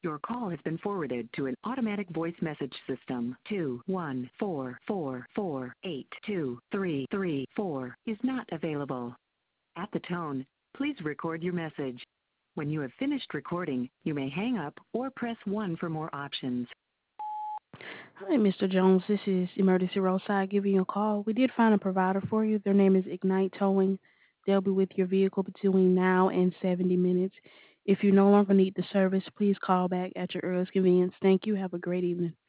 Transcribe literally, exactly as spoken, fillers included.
Your call has been forwarded to an automatic voice message system. Two one four four four eight two three three four is not available. At the tone, please record your message. When you have finished recording, you may hang up or press one for more options. Hi, Mister Jones. This is Emergency Roadside giving you a call. We did find a provider for you. Their name is Ignite Towing. They'll be with your vehicle between now and seventy minutes. If you no longer need the service, please call back at your earliest convenience. Thank you. Have a great evening.